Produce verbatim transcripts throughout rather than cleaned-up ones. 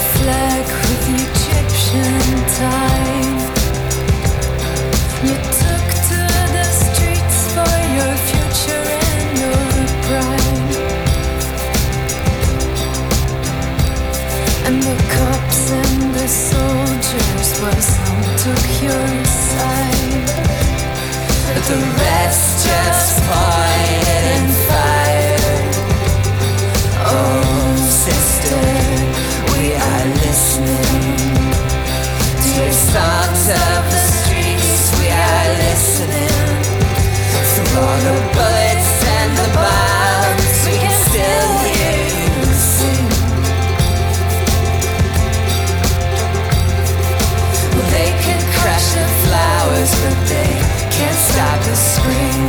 flag with the Egyptian tide. You took to the streets for your future and your pride. And the cops and the soldiers, well, some took your side. But the rest just pointed and fired. Oh, sister, we are listening to your songs of the streets. We are listening through all the bullets and the bombs. We can still hear you sing. Well, they can crush the flowers, but they can't stop the spring.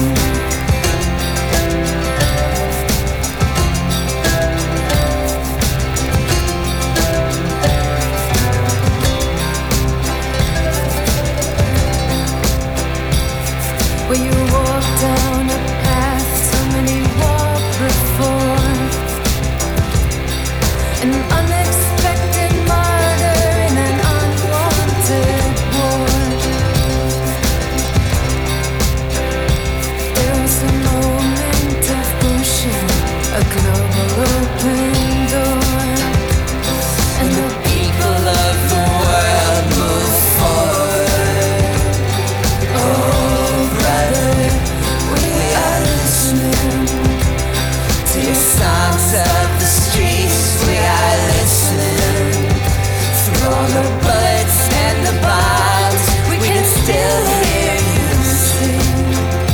Where you walk down a path so many walk before, an unexpected martyr in an unwanted war. There was a moment of pushing a global open door, and the people of the world move forward. Oh, brother, we are listening to your songs of the streets. We are listening through all the bullets and the bombs. We can still hear you sing.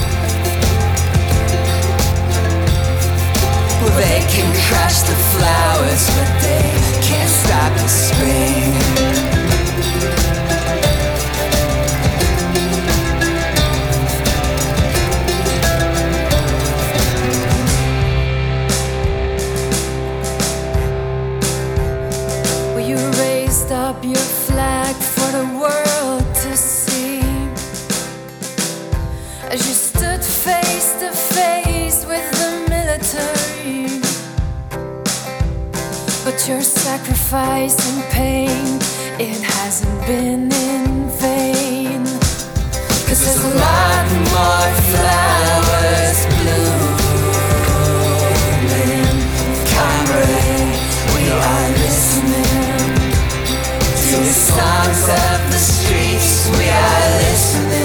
Well, they can crush the flowers, but they can't stop the spring. Well, you raised up your flag for the world to see as you stood face to face with the military. But your sacrifice and pain, it hasn't been in vain. 'Cause there's a lot more flowers blooming. Comrade, we are listening to the songs of the streets. We are listening